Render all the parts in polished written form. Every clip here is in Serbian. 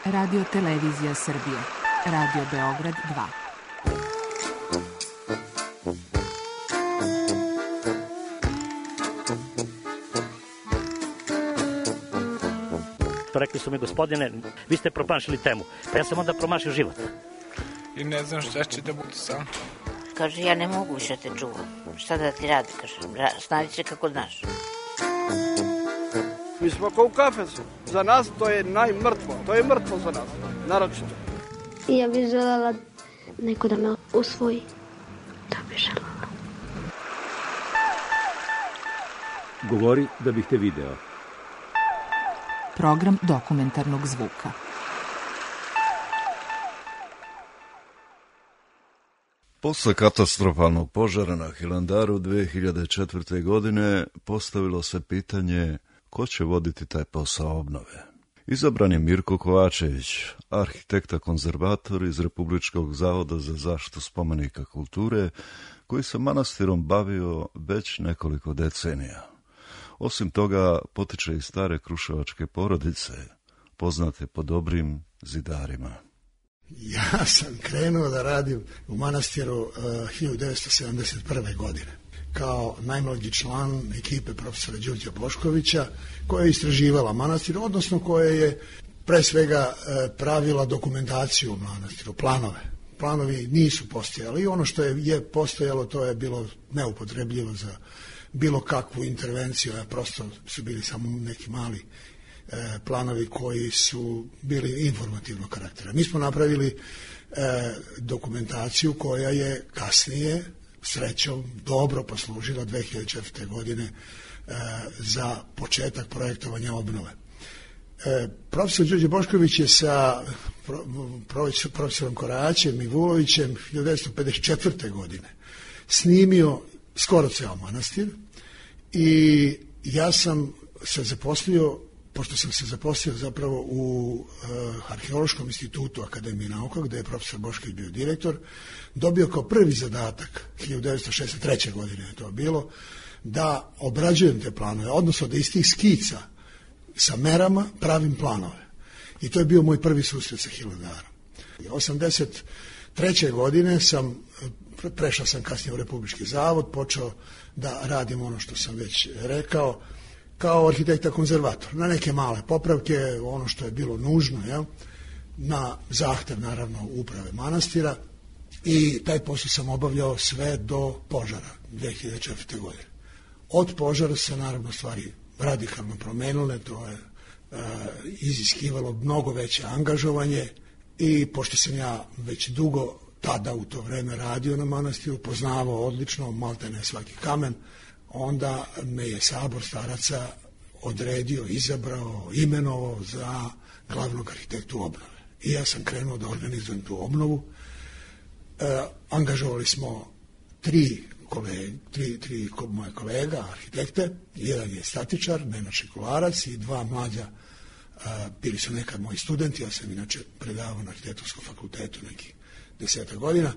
Radio Televizija Srbije, Radio Beograd 2. Rekli su mi, gospodine, vi ste promašili temu, pa ja sam onda promašio život. I ne znam šta će da bude sam. Kaže, ja ne mogu više te čuvam. Šta da ti radi, kaže, snađi se kako znaš. Mi smo kao u kafesu. Za nas to je najmrtvo. To je mrtvo za nas, naročito. Ja bih željela neko da me usvoji. Da bih željela. Govori da bih te video. Program dokumentarnog zvuka. Posle katastrofalnog požara na Hilandaru 2004. godine postavilo se pitanje ko će voditi taj posao obnove. Izabran je Mirko Kovačević, arhitekta konzervator iz Republičkog zavoda za zaštitu spomenika kulture, koji se manastirom bavio već nekoliko decenija. Osim toga, potiče iz stare kruševačke porodice, poznate po dobrim zidarima. Ja sam krenuo da radim u manastiru 1971. godine kao najmlađi član ekipe profesora Đurđa Boškovića, koja je istraživala manastir, odnosno koja je pre svega pravila dokumentaciju u manastiru, planove. Planovi nisu postojali i ono što je postojalo, to je bilo neupotrebljivo za bilo kakvu intervenciju, a prosto su bili samo neki mali planovi koji su bili informativnog karaktera. Mi smo napravili dokumentaciju koja je kasnije, srećom, dobro poslužila 2004. godine za početak projektovanja obnove. Profesor Đurđe Bošković je sa profesorom Koraćem i Vulovićem 1954. godine snimio skoro ceo manastir i ja sam se zaposlio, pošto sam se zaposlio zapravo u Arheološkom institutu Akademije nauka, gde je profesor Bošković bio direktor, dobio kao prvi zadatak, 1963. godine je to bilo, da obrađujem te planove, odnosno da iz tih skica sa merama pravim planove. I to je bio moj prvi susret sa Hilandarom. 1983. godine prešao sam kasnije u Republički zavod, počeo da radim ono što sam već rekao, kao arhitekta konzervator, na neke male popravke, ono što je bilo nužno, na zahtev naravno uprave manastira, i taj posao sam obavljao sve do požara 2004. godine. Od požara se naravno stvari radikalno promenile, to je iziskivalo mnogo veće angažovanje i pošto sam ja već dugo tada u to vreme radio na manastiru, poznavao odlično maltene svaki kamen, onda me je Sabor staraca odredio, izabrao, imenovao za glavnog arhitektu obnove. I ja sam krenuo da organizujem tu obnovu. Angažovali smo tri moje kolega, arhitekte, jedan je statičar, Nenad Šikularac, i dva mlađa, bili su nekad moji studenti, ja sam inače predavao na Arhitektonskom fakultetu nekih 10 godina,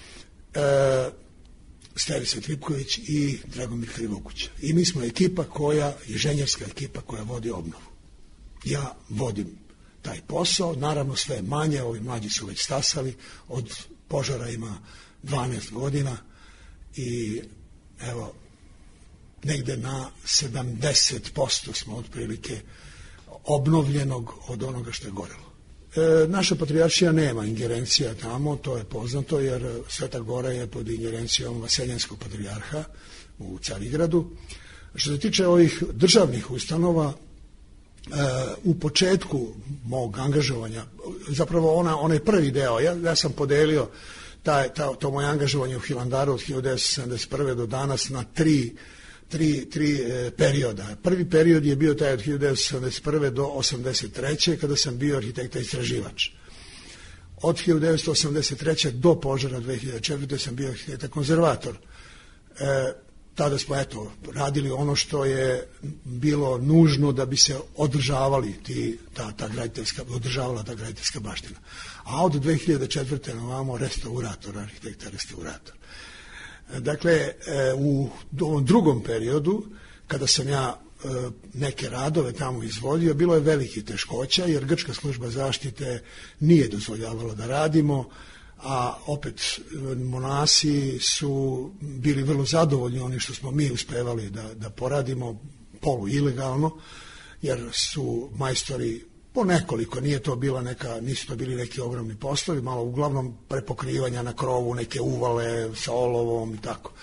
Stevica Tripković i Dragomir Krivokuć. I mi smo ekipa inženjerska ekipa koja vodi obnovu. Ja vodim taj posao, naravno sve manje, ovi mlađi su već stasali, od požara ima 12 godina i evo, negde na 70% smo otprilike obnovljenog od onoga što je gorelo. Naša patrijaršija nema ingerencija tamo, to je poznato, jer Sveta Gora je pod ingerencijom Vaseljenskog patrijarha u Carigradu. Što se tiče ovih državnih ustanova, u početku mog angažovanja, zapravo onaj prvi deo, ja sam podelio to moje angažovanje u Hilandaru od 1971. do danas na tri perioda. Prvi period je bio taj od 1971. do 1983. kada sam bio arhitekta istraživač. Od 1983. do požara 2004. sam bio arhitekta konzervator. Tada smo radili ono što je bilo nužno da bi se održavali održavala ta graditeljska baština. A od 2004. na ovamo arhitekta restaurator. Dakle, u ovom drugom periodu, kada sam ja neke radove tamo izvodio, bilo je velikih teškoća jer grčka služba zaštite nije dozvoljavala da radimo, a opet monasi su bili vrlo zadovoljni oni što smo mi uspevali da poradimo polu ilegalno, jer su majstori po nekoliko, nisu to bili neki ogromni poslovi, malo uglavnom prepokrivanja na krovu, neke uvale sa olovom i tako.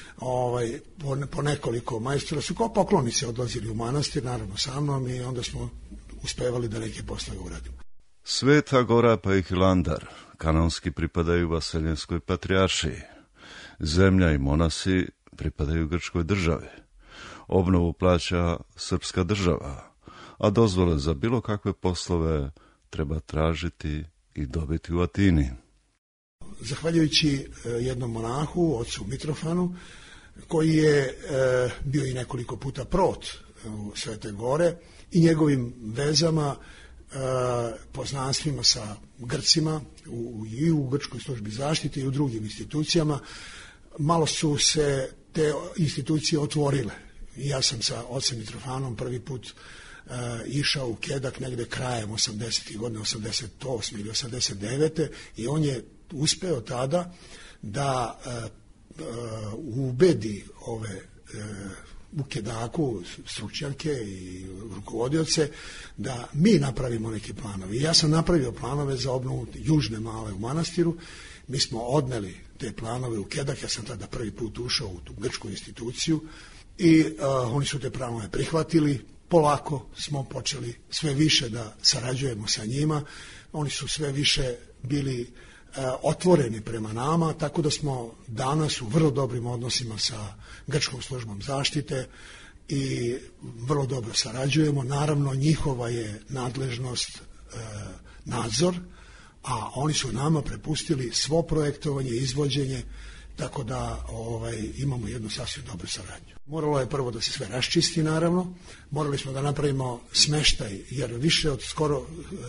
Po nekoliko majstora su kao poklonici odlazili u manastir, naravno sa mnom, i onda smo uspevali da neke poslove uradimo. Sveta Gora pa i Hilandar kanonski pripadaju Vaseljenskoj patrijaršiji. Zemlja i monasi pripadaju grčkoj državi. Obnovu plaća srpska država, a dozvole za bilo kakve poslove treba tražiti i dobiti u Atini. Zahvaljujući jednom monahu, ocu Mitrofanu, koji je bio i nekoliko puta prot u Svete Gore, i njegovim vezama, poznanstvima sa Grcima i u Grčkoj službi zaštite i u drugim institucijama, malo su se te institucije otvorile. I ja sam sa ocem Mitrofanom prvi put išao u Kedak negde krajem 80. godine, 88. ili 89. i on je uspeo tada da ubedi ove u Kedaku stručnjake i rukovodioce da mi napravimo neke planove. I ja sam napravio planove za obnovu Južne Male u manastiru. Mi smo odneli te planove u Kedak, ja sam tada prvi put ušao u tu grčku instituciju i oni su te planove prihvatili. Polako smo počeli sve više da sarađujemo sa njima. Oni su sve više bili otvoreni prema nama, tako da smo danas u vrlo dobrim odnosima sa Grčkom službom zaštite i vrlo dobro sarađujemo. Naravno, njihova je nadležnost nadzor, a oni su nama prepustili svo projektovanje, izvođenje, tako da imamo jednu sasvim dobru saradnju. Moralo je prvo da se sve raščisti, naravno. Morali smo da napravimo smeštaj, jer više od skoro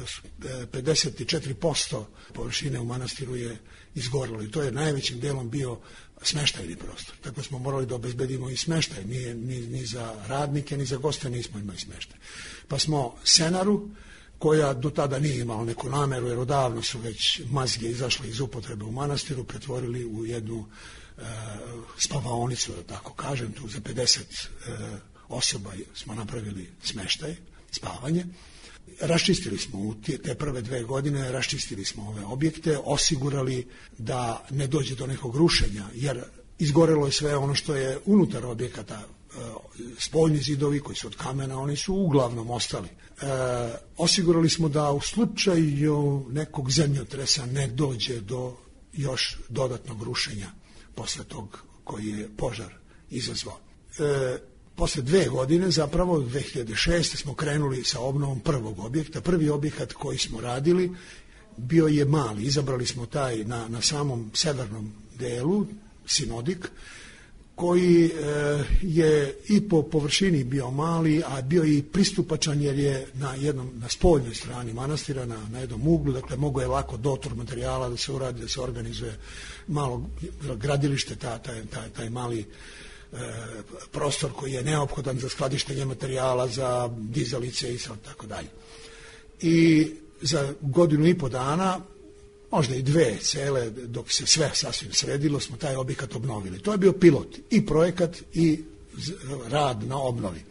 54% površine u manastiru je izgorilo i to je najvećim delom bio smeštajni prostor. Tako smo morali da obezbedimo i smeštaj, ni za radnike, ni za goste nismo imali smeštaj. Pa smo Senaru, koja do tada nije imala neku nameru, jer odavno su već mazge izašle iz upotrebe u manastiru, pretvorili u jednu spavaonicu, da tako kažem, tu za 50 osoba smo napravili smeštaj, spavanje. Raščistili smo u te prve 2 godine, raščistili smo ove objekte, osigurali da ne dođe do nekog rušenja, jer izgorelo je sve ono što je unutar objekata. Spoljni zidovi koji su od kamena, oni su uglavnom ostali. Osigurali smo da u slučaju nekog zemljotresa ne dođe do još dodatnog rušenja posle tog koji je požar izazvao. Posle 2 godine, zapravo 2006. smo krenuli sa obnovom prvog objekta. Prvi objekat koji smo radili bio je mali. Izabrali smo taj na samom severnom delu, Sinodik, koji je i po površini bio mali, a bio i pristupačan jer je na spoljnoj strani manastira, na jednom uglu, dakle mogo je lako dotor materijala da se uradi, da se organizuje malo gradilište, taj mali prostor koji je neophodan za skladištenje materijala, za dizalice i tako dalje. I za 1,5 godine, možda i 2 cele, dok se sve sasvim sredilo, smo taj objekat obnovili. To je bio pilot, i projekat i rad na obnovi.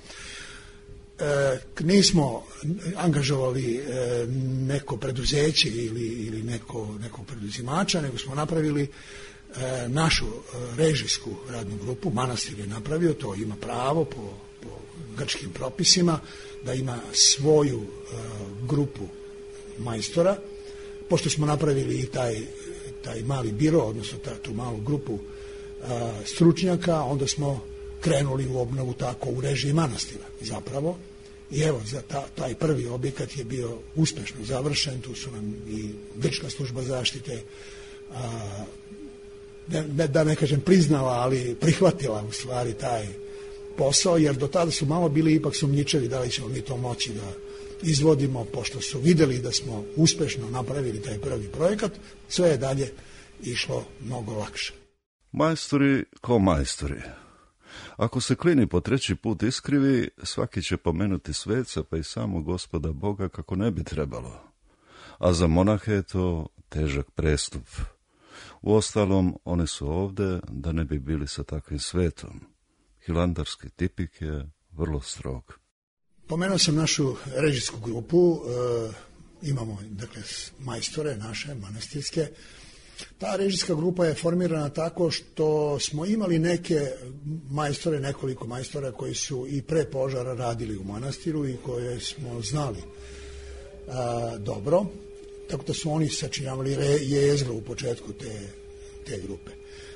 Nismo angažovali neko preduzeće ili nekog preduzimača, nego smo napravili našu režijsku radnu grupu. Manastir je napravio, to ima pravo po grčkim propisima, da ima svoju grupu majstora. Pošto smo napravili i taj mali biro, odnosno tu malu grupu stručnjaka, onda smo krenuli u obnovu tako u režiji manastira zapravo. I evo, taj prvi objekat je bio uspešno završen, tu su nam i Grčka služba zaštite, da ne kažem priznala, ali prihvatila u stvari taj posao, jer do tada su malo bili ipak sumnjičevi da li ćemo mi to moći da izvodimo, pošto su videli da smo uspešno napravili taj prvi projekat, sve je dalje išlo mnogo lakše. Majstori ko majstori. Ako se klini po treći put iskrivi, svaki će pomenuti sveca pa i samo Gospoda Boga kako ne bi trebalo. A za monahe je to težak prestup. Uostalom, oni su ovde da ne bi bili sa takvim svetom. Hilandarski tipik je vrlo strog. Pomenuo sam našu režijsku grupu, imamo dakle majstore naše manastirske. Ta režijska grupa je formirana tako što smo imali neke majstore, nekoliko majstora koji su i pre požara radili u manastiru i koje smo znali dobro, tako da su oni sačinjavali jezgro u početku te grupe.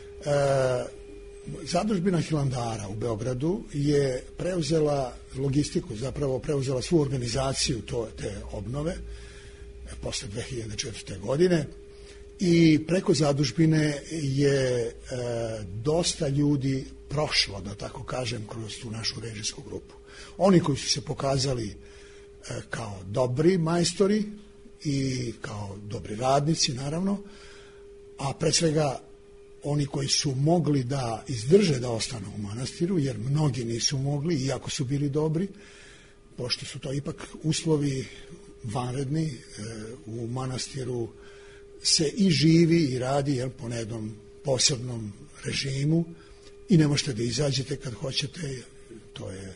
Zadužbina Hilandara u Beogradu je preuzela logistiku, zapravo preuzela svu organizaciju te obnove posle 2004. godine i preko zadužbine je dosta ljudi prošlo, da tako kažem, kroz tu našu režijsku grupu. Oni koji su se pokazali kao dobri majstori i kao dobri radnici, naravno, a pre svega oni koji su mogli da izdrže da ostanu u manastiru, jer mnogi nisu mogli, iako su bili dobri, pošto su to ipak uslovi vanredni, u manastiru se i živi i radi po jednom posebnom režimu i ne možete da izađete kad hoćete, to je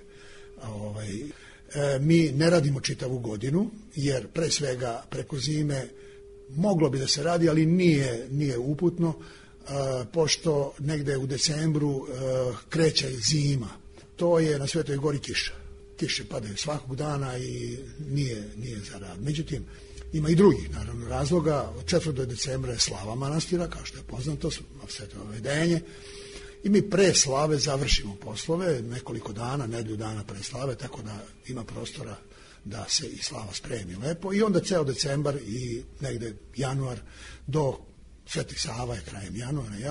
mi ne radimo čitavu godinu, jer pre svega preko zime moglo bi da se radi, ali nije uputno, pošto negde u decembru kreće zima. To je na Svetoj Gori kiša. Kiše padaju svakog dana i nije za rad. Međutim, ima i drugih, naravno, razloga. Od 4. decembra je slava manastira, kao što je poznato, sveto vedenje. I mi pre slave završimo poslove, nekoliko dana, nedelju dana pre slave, tako da ima prostora da se i slava spremi lepo. I onda ceo decembar i negde januar do Svetih Sava je krajem januara,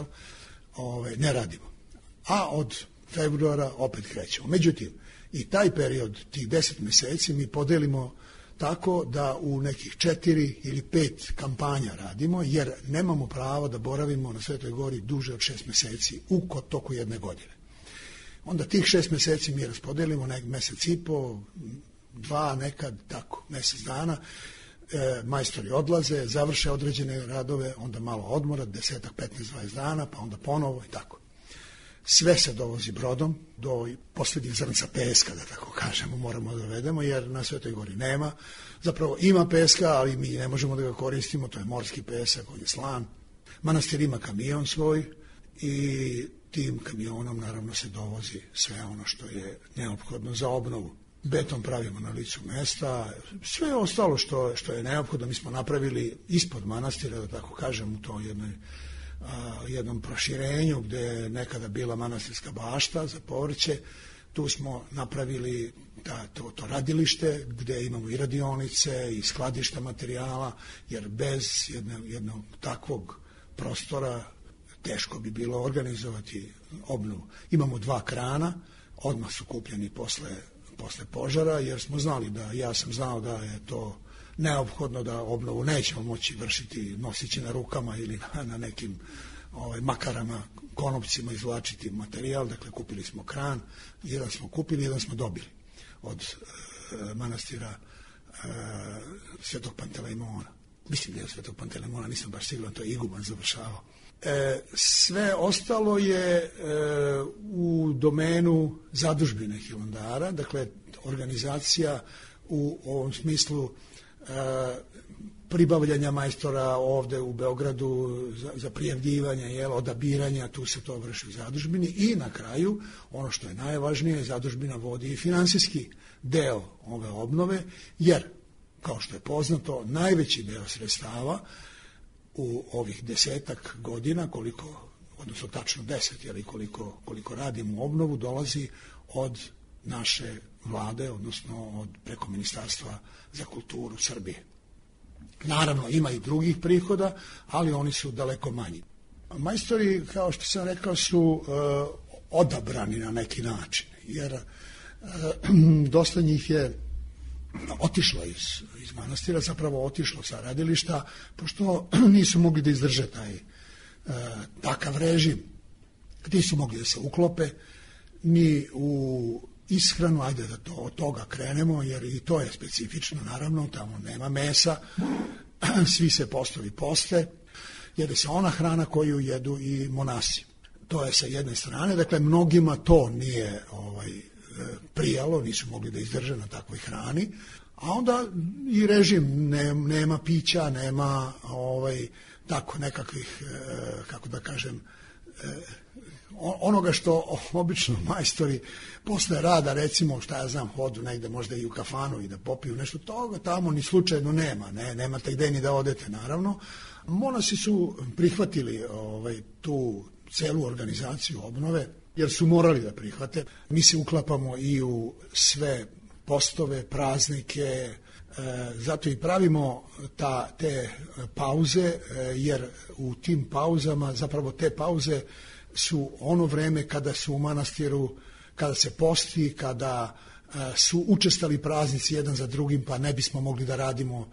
ne radimo. A od februara opet krećemo. Međutim, i taj period, tih 10 meseci, mi podelimo tako da u nekih 4 ili 5 kampanja radimo, jer nemamo pravo da boravimo na Svetoj Gori duže od 6 meseci u toku jedne godine. Onda tih 6 meseci mi raspodelimo, mesec i po, 2, nekad tako, mesec dana, majstori odlaze, završe određene radove, onda malo odmora, 10, 15, 20 dana, pa onda ponovo i tako. Sve se dovozi brodom do posljednjih zrnca peska, da tako kažemo, moramo da dovedemo, jer na Svetoj Gori nema. Zapravo ima peska, ali mi ne možemo da ga koristimo, to je morski pesak, on je slan. Manastir ima kamion svoj i tim kamionom naravno se dovozi sve ono što je neophodno za obnovu. Beton pravimo na licu mesta, sve ostalo što je neophodno mi smo napravili ispod manastira, da tako kažem, u to jednom proširenju gde je nekada bila manastirska bašta za povrće. Tu smo napravili to radilište gde imamo i radionice i skladišta materijala, jer bez jednog takvog prostora teško bi bilo organizovati obnovu. Imamo 2 krana, odmah su kupljeni posle požara, jer smo znali ja sam znao da je to neophodno, da obnovu nećemo moći vršiti nosići na rukama ili na nekim makarama, konopcima izvlačiti materijal. Dakle, kupili smo kran, jedan smo kupili, jedan smo dobili od manastira Svetog Pantelejmona. Mislim da je Svetog Pantelejmona, nisam baš siguran, to je iguman završavao. Sve ostalo je u domenu zadužbine Hilandara, dakle organizacija u ovom smislu pribavljanja majstora ovde u Beogradu za prijavljivanje, odabiranja, tu se to vrši u zadužbini i na kraju, ono što je najvažnije, zadužbina vodi i finansijski deo ove obnove, jer, kao što je poznato, najveći deo sredstava u ovih 10 godina, odnosno tačno 10, jer koliko radimo obnovu, dolazi od naše vlade, odnosno preko Ministarstva za kulturu Srbije. Naravno, ima i drugih prihoda, ali oni su daleko manji. Majstori, kao što sam rekao, su odabrani na neki način, jer dosta njih je otišlo iz manastira, zapravo otišlo sa radilišta, pošto nisu mogli da izdrže takav režim. Nisu mogli da se uklope, ni u ishranu, ajde da od toga krenemo, jer i to je specifično, naravno, tamo nema mesa, svi se postovi poste, jede se ona hrana koju jedu i monasi. To je sa jedne strane, dakle, mnogima to nije prijalo, nisu mogli da izdrže na takvoj hrani, a onda i režim, nema pića, nema tako nekakvih, kako da kažem, onoga što obično majstori posle rada, recimo, šta ja znam, hodu negde možda i u kafanu i da popiju nešto, toga tamo ni slučajno nema, nemate gde ni da odete, naravno. Monasi su prihvatili tu celu organizaciju obnove, jer su morali da prihvate. Mi se uklapamo i u sve postove, praznike, zato i pravimo te pauze, jer u tim pauzama, zapravo te pauze su ono vreme kada su u manastiru, kada se posti, kada su učestali praznici jedan za drugim, pa ne bismo mogli da radimo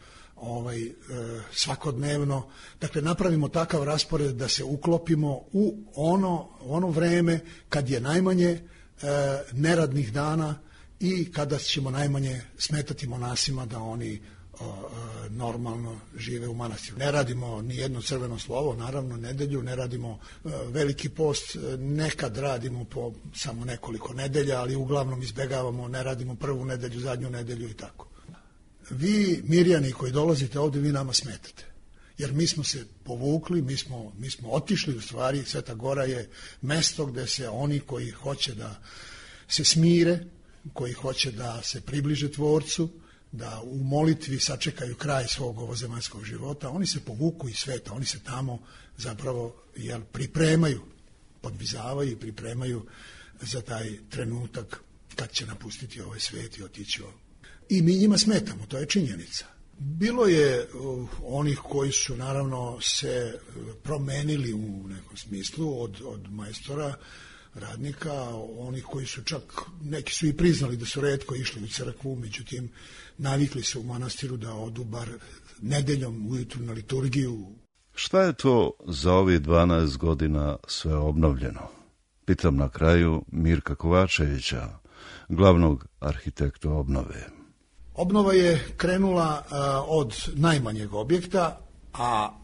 svakodnevno. Dakle, napravimo takav raspored da se uklopimo u ono vreme kad je najmanje neradnih dana i kada ćemo najmanje smetati monasima da oni normalno žive u manastiru. Ne radimo ni jedno crveno slovo, naravno nedelju, ne radimo veliki post, nekad radimo po samo nekoliko nedelja, ali uglavnom izbegavamo, ne radimo prvu nedelju, zadnju nedelju i tako. Vi, Mirjani, koji dolazite ovde, vi nama smetate. Jer mi smo se povukli, mi smo otišli, u stvari, Sveta Gora je mesto gde se oni koji hoće da se smire, koji hoće da se približe Tvorcu, da u molitvi sačekaju kraj svog ovozemaljskog života, oni se povuku iz sveta, oni se tamo zapravo pripremaju, podvizavaju i pripremaju za taj trenutak kad će napustiti ovaj svet i otići ovdje. I mi njima smetamo, to je činjenica. Bilo je onih koji su naravno se promenili u nekom smislu od majstora, radnika, onih koji su čak, neki su i priznali da su retko išli u crkvu, međutim navikli su u manastiru da odu bar nedeljom ujutru na liturgiju. Šta je to za ovih 12 godina sve obnovljeno? Pitam na kraju Mirka Kovačevića, glavnog arhitekta obnove. Obnova je krenula od najmanjeg objekta, a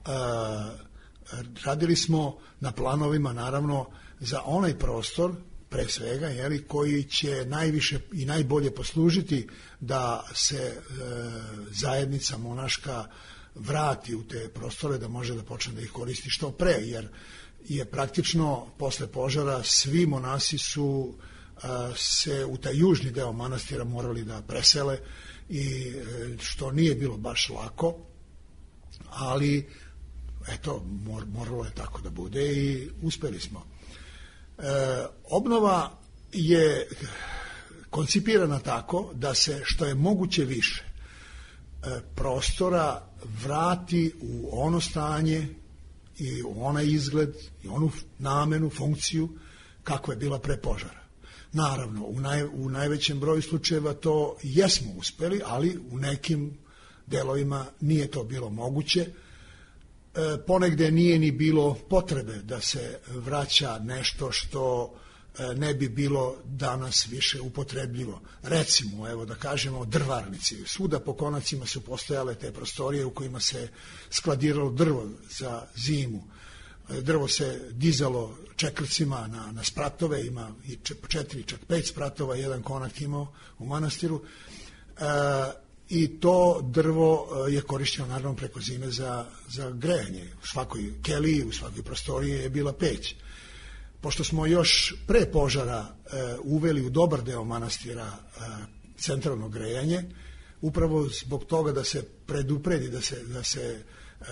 radili smo na planovima, naravno, za onaj prostor, pre svega, koji će najviše i najbolje poslužiti da se zajednica monaška vrati u te prostore, da može da počne da ih koristi što pre, jer je praktično posle požara svi monasi su se u taj južni deo manastira morali da presele, i što nije bilo baš lako, ali eto, moralo je tako da bude i uspeli smo. Obnova je koncipirana tako da se što je moguće više prostora vrati u ono stanje i u onaj izgled i onu namenu, funkciju kakva je bila pre požara. Naravno, u najvećem broju slučajeva to jesmo uspeli, ali u nekim delovima nije to bilo moguće. Ponegde nije ni bilo potrebe da se vraća nešto što ne bi bilo danas više upotrebljivo. Recimo, evo da kažemo, drvarnici. Svuda po konacima su postojale te prostorije u kojima se skladiralo drvo za zimu. Drvo se dizalo čekrcima na spratove, ima i 4, čak 5 spratova, jedan konak imao u manastiru, i to drvo je korišteno naravno preko zime za grejanje. U svakoj keliji, u svakoj prostoriji je bila peć. Pošto smo još pre požara uveli u dobar deo manastira centralno grejanje, upravo zbog toga da se predupredi, da se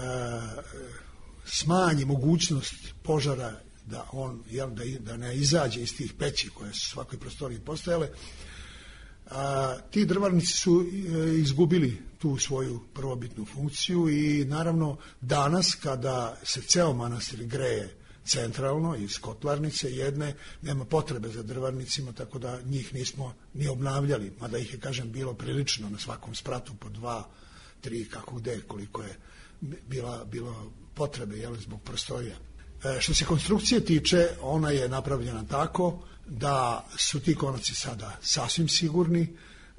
smanji mogućnost požara, da ne izađe iz tih peći koje su u svakoj prostoriji postojale, ti drvarnici su izgubili tu svoju prvobitnu funkciju i naravno danas kada se ceo manastir greje centralno iz kotlarnice jedne, nema potrebe za drvarnicima, tako da njih nismo ni obnavljali, mada ih je, kažem, bilo prilično na svakom spratu po 2, 3, kako gde, koliko je bilo potrebe zbog prostorija. Što se konstrukcije tiče, ona je napravljena tako da su ti konaci sada sasvim sigurni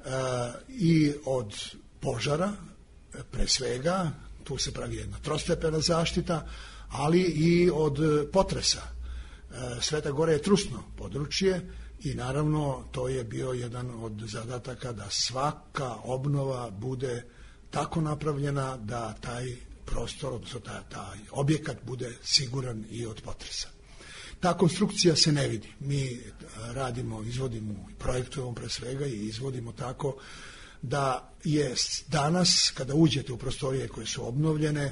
i od požara, pre svega, tu se pravi jedna trostepena zaštita, ali i od potresa. Sveta Gora je trusno područje i naravno to je bio jedan od zadataka da svaka obnova bude tako napravljena da taj prostor, odnosno taj objekat bude siguran i od potresa. Ta konstrukcija se ne vidi. Mi radimo, izvodimo i projektujemo pre svega i izvodimo tako da je danas, kada uđete u prostorije koje su obnovljene,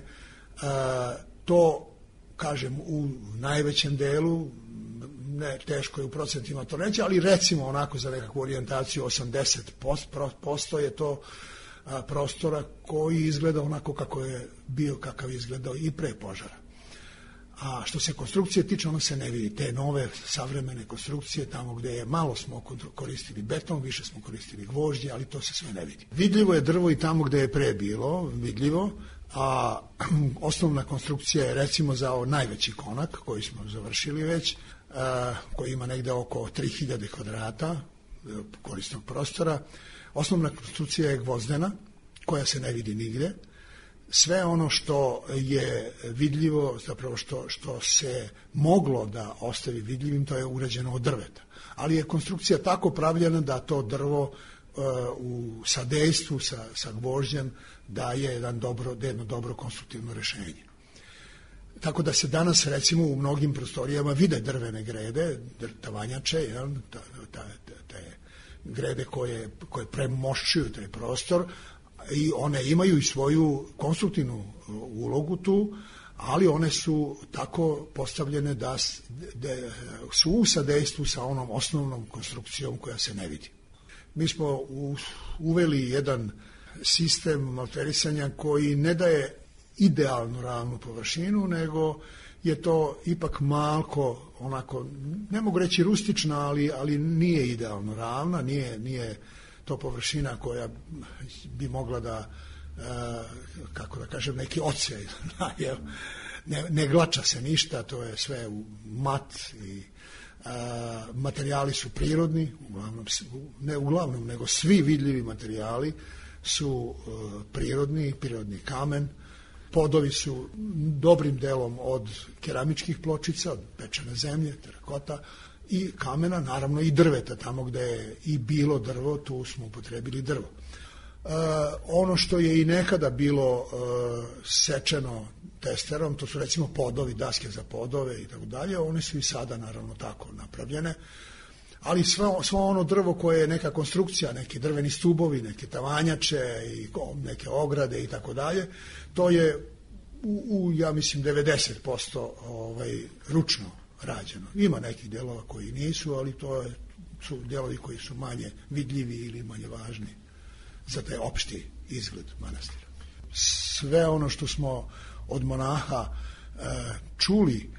to, kažem, u najvećem delu, ne, teško je u procentima to reći, ali recimo onako za nekakvu orijentaciju 80% je to prostora koji izgleda onako kako je bio, kakav je izgledao i pre požara. A što se konstrukcije tiče, ono se ne vidi. Te nove savremene konstrukcije, tamo gde je malo smo koristili beton, više smo koristili gvožđe, ali to se sve ne vidi. Vidljivo je drvo i tamo gde je pre bilo, vidljivo, a osnovna konstrukcija je recimo za najveći konak koji smo završili već, koji ima negde oko 3000 kvadrata korisnog prostora. Osnovna konstrukcija je gvozdena, koja se ne vidi nigde. Sve ono što je vidljivo, zapravo što se moglo da ostavi vidljivim, to je urađeno od drveta. Ali je konstrukcija tako pravljena da to drvo u sadejstvu sa gvožđem daje jedno dobro konstruktivno rešenje. Tako da se danas recimo u mnogim prostorijama vide drvene grede, tavanjače, te grede koje premošćuju taj prostor, i one imaju i svoju konstruktivnu ulogu tu, ali one su tako postavljene da su u sadejstvu sa onom osnovnom konstrukcijom koja se ne vidi. Mi smo uveli jedan sistem malterisanja koji ne daje idealnu ravnu površinu, nego je to ipak malko onako, ne mogu reći rustična, ali nije idealno ravna, nije to površina koja bi mogla da, kako da kažem, neki odsej. Ne glača se ništa, to je sve u mat i materijali su prirodni, uglavnom, nego svi vidljivi materijali su prirodni kamen. Podovi su dobrim delom od keramičkih pločica, od pečene zemlje, terakota, i kamena, naravno i drveta, tamo gde je i bilo drvo, tu smo upotrebili drvo. Ono što je i nekada bilo sečeno testerom, to su recimo podovi, daske za podove i tako dalje, one su i sada naravno tako napravljene, ali svo ono drvo koje je neka konstrukcija, neki drveni stubovi, neke tavanjače i neke ograde i tako dalje, to je ja mislim 90% ručno rađeno. Ima nekih delova koji nisu, ali to su delovi koji su manje vidljivi ili manje važni za taj opšti izgled manastira. Sve ono što smo od monaha čuli,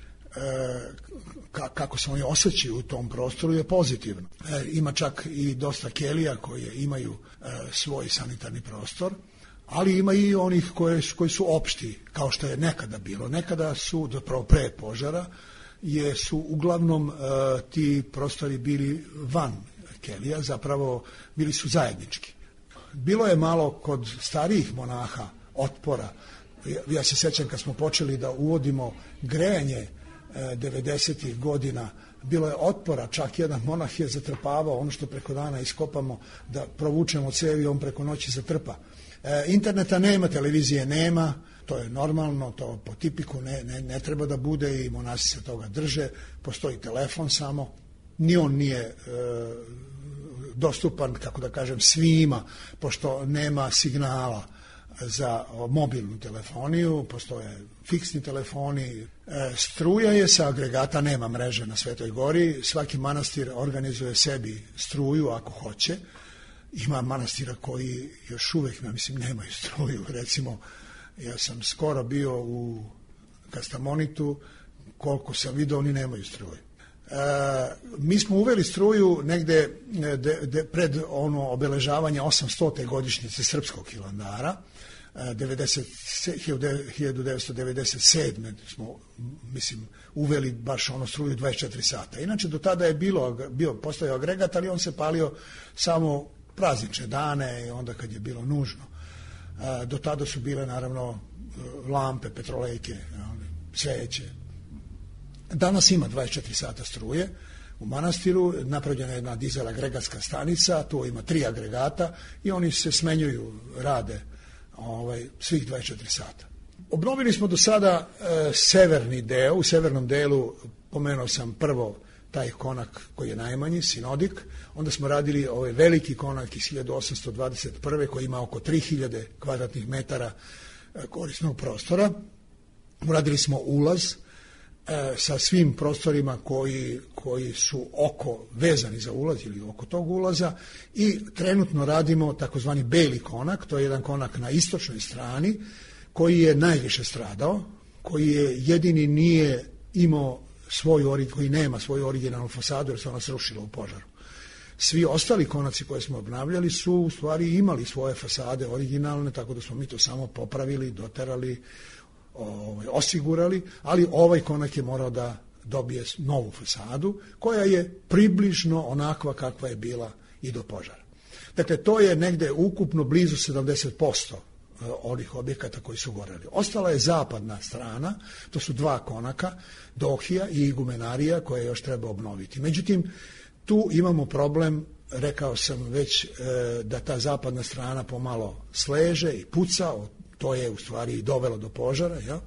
kako se oni osjećaju u tom prostoru, je pozitivno. Ima čak i dosta kelija koje imaju svoj sanitarni prostor, ali ima i onih koji su opšti, kao što je nekada bilo. Nekada su, zapravo pre požara, su uglavnom ti prostori bili van kelija, zapravo bili su zajednički. Bilo je malo kod starijih monaha otpora. Ja se sećam kad smo počeli da uvodimo grejanje 90. godina, bilo je otpora, čak jedan monah je zatrpavao ono što preko dana iskopamo, da provučemo cevi, on preko noći zatrpa. Interneta nema, televizije nema, to je normalno, to po tipiku ne treba da bude i monasi se toga drže, postoji telefon samo, ni on nije dostupan, kako da kažem, svima, pošto nema signala za mobilnu telefoniju, postoje fiksni telefoni, struja je sa agregata, nema mreže na Svetoj Gori, svaki manastir organizuje sebi struju ako hoće, ima manastira koji još uvek, ja mislim, nemaju struju, recimo, ja sam skoro bio u Kastamonitu, koliko sam vidio, oni nemaju struju. Mi smo uveli struju negde pred ono obeležavanje 800. godišnjice Srpskog Hilandara. 1997. smo, uveli baš struju 24 sata. Inače, do tada je postojao agregat, ali on se palio samo praznične dane i onda kad je bilo nužno. Do tada su bile, naravno, lampe, petrolejke, sveće. Danas ima 24 sata struje. U manastiru napravljena je jedna dizel agregatska stanica, tu ima 3 agregata i oni se smenjuju, rade svih 24 sata. Obnovili smo do sada severni deo. U severnom delu pomenuo sam prvo taj konak koji je najmanji, Sinodik. Onda smo radili ovaj veliki konak iz 1821. koji ima oko 3000 kvadratnih metara korisnog prostora. Uradili smo ulaz sa svim prostorima koji su vezani za ulaz ili oko tog ulaza i trenutno radimo takozvani beli konak, to je jedan konak na istočnoj strani koji je najviše stradao, koji je jedini nije imao koji nema svoju originalnu fasadu jer se ona srušila u požaru. Svi ostali konaci koje smo obnavljali su u stvari imali svoje fasade originalne, tako da smo mi to samo popravili, doterali, osigurali, ali ovaj konak je morao da dobije novu fasadu koja je približno onakva kakva je bila i do požara. Dakle, to je negde ukupno blizu 70% onih objekata koji su goreli. Ostala je zapadna strana, to su 2 konaka, dohija i igumenarija koje još treba obnoviti. Međutim, tu imamo problem, rekao sam već, da ta zapadna strana pomalo sleže i puca, to je u stvari i dovelo do požara. Ja?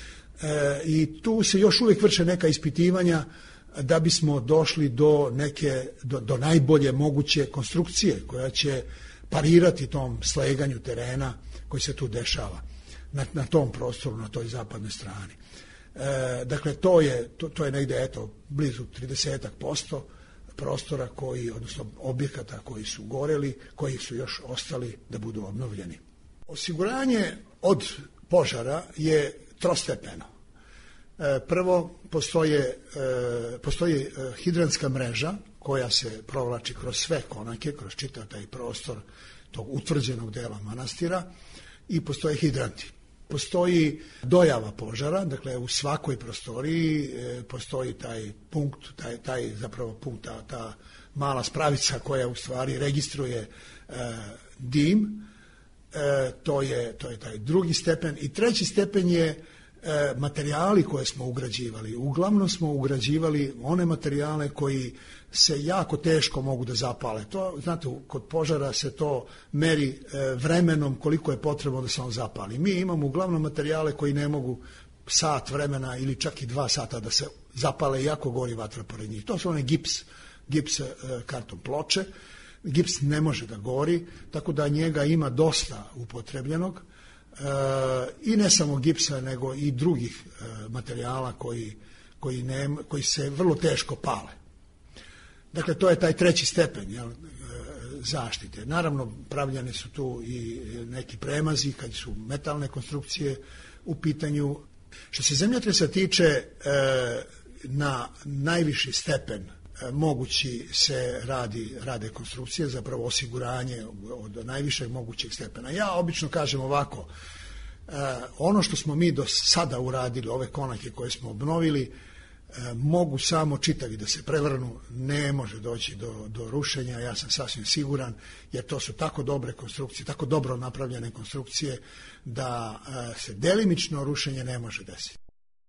I tu se još uvijek vrše neka ispitivanja da bismo došli do najbolje moguće konstrukcije koja će parirati tom sleganju terena koji se tu dešava na tom prostoru, na toj zapadnoj strani. Dakle, to je negdje blizu 30% prostora odnosno objekata koji su goreli, koji su još ostali da budu obnovljeni. Osiguranje od požara je trostepeno. Prvo, postoji hidrantska mreža koja se provlači kroz sve konake, kroz čitav taj prostor tog utvrđenog dela manastira i postoje hidranti. Postoji dojava požara, dakle u svakoj prostoriji postoji taj punkt, taj zapravo punkt, ta mala spravica koja u stvari registruje dim. To je taj drugi stepen. I treći stepen je materijali koje smo ugrađivali. Uglavnom smo ugrađivali one materijale koji se jako teško mogu da zapale. To, znate, kod požara se to meri vremenom koliko je potrebno da se on zapali. Mi imamo uglavnom materijale koji ne mogu sat vremena ili čak i 2 sata da se zapale iako gori vatra pored njih. To su one gips karton ploče. Gips ne može da gori, tako da njega ima dosta upotrebljenog i ne samo gipsa, nego i drugih materijala koji se vrlo teško pale. Dakle, to je taj treći stepen zaštite. Naravno, pravljene su tu i neki premazi kad su metalne konstrukcije u pitanju. Što se zemljotresa tiče, na najviši stepen mogući se rade konstrukcije, zapravo osiguranje od najvišeg mogućeg stepena. Ja obično kažem ovako, ono što smo mi do sada uradili, ove konake koje smo obnovili, mogu samo čitavi da se prevrnu, ne može doći do rušenja, ja sam sasvim siguran, jer to su tako dobre konstrukcije, tako dobro napravljene konstrukcije, da se delimično rušenje ne može desiti.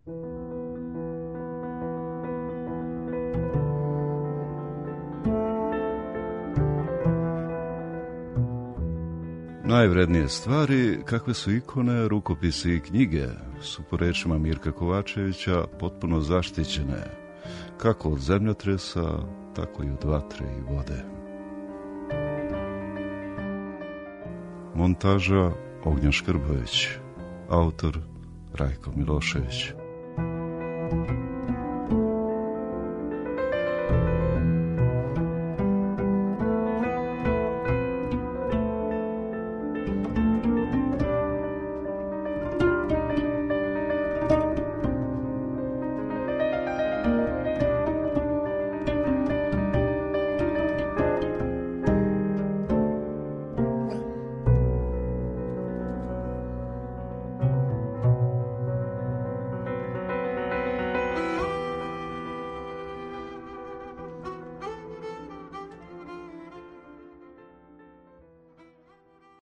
Najvrednije stvari, kakve su ikone, rukopisi i knjige, su po rečima Mirka Kovačevića potpuno zaštićene, kako od zemljotresa, tako i od vatre i vode. Montaža Ognjen Škrbović, autor Rajko Milošević.